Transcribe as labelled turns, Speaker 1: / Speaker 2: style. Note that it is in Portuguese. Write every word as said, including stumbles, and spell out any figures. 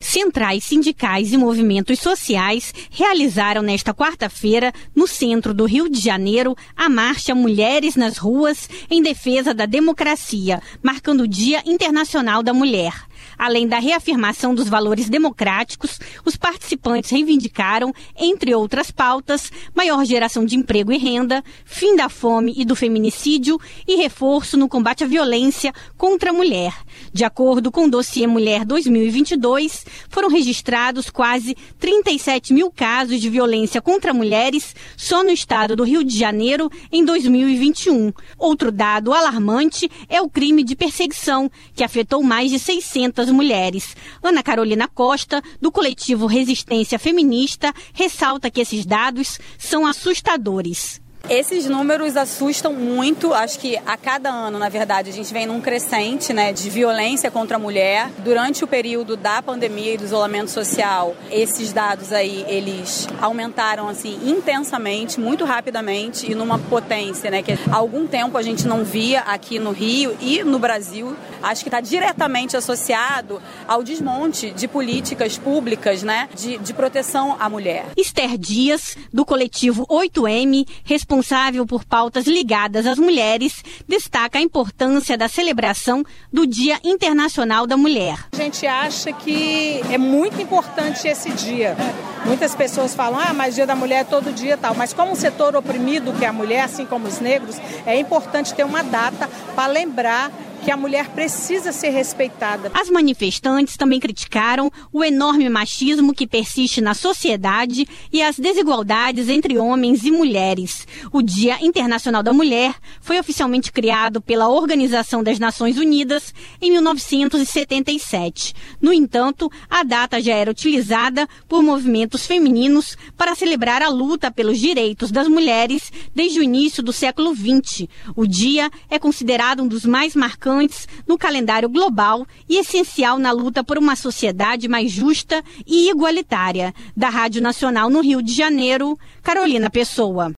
Speaker 1: Centrais sindicais e movimentos sociais realizaram nesta quarta-feira, no centro do Rio de Janeiro, a marcha Mulheres nas Ruas em defesa da democracia, marcando o Dia Internacional da Mulher. Além da reafirmação dos valores democráticos, os participantes reivindicaram, entre outras pautas, maior geração de emprego e renda, fim da fome e do feminicídio e reforço no combate à violência contra a mulher. De acordo com o dossiê Mulher dois mil e vinte e dois, foram registrados quase trinta e sete mil casos de violência contra mulheres só no estado do Rio de Janeiro em dois mil e vinte e um. Outro dado alarmante é o crime de perseguição, que afetou mais de seiscentas mulheres. Ana Carolina Costa, do coletivo Resistência Feminista, ressalta que esses dados são assustadores.
Speaker 2: Esses números assustam muito. Acho que a cada ano, na verdade, a gente vem num crescente, né, de violência contra a mulher. Durante o período da pandemia e do isolamento social, esses dados aí, eles aumentaram assim intensamente, muito rapidamente e numa potência, né, que há algum tempo a gente não via aqui no Rio e no Brasil. Acho que está diretamente associado ao desmonte de políticas públicas, né, de, de proteção à mulher.
Speaker 1: Esther Dias, do coletivo oito M, responsável por pautas ligadas às mulheres, destaca a importância da celebração do Dia Internacional da Mulher.
Speaker 3: A gente acha que é muito importante esse dia. Muitas pessoas falam, ah, mas Dia da Mulher é todo dia e tal. Mas como um setor oprimido que é a mulher, assim como os negros, é importante ter uma data para lembrar que a mulher precisa ser respeitada.
Speaker 1: As manifestantes também criticaram o enorme machismo que persiste na sociedade e as desigualdades entre homens e mulheres. O Dia Internacional da Mulher foi oficialmente criado pela Organização das Nações Unidas em mil novecentos e setenta e sete. No entanto, a data já era utilizada por movimentos femininos para celebrar a luta pelos direitos das mulheres desde o início do século vinte. O dia é considerado um dos mais marcantes no calendário global e essencial na luta por uma sociedade mais justa e igualitária. Da Rádio Nacional no Rio de Janeiro, Carolina Pessoa.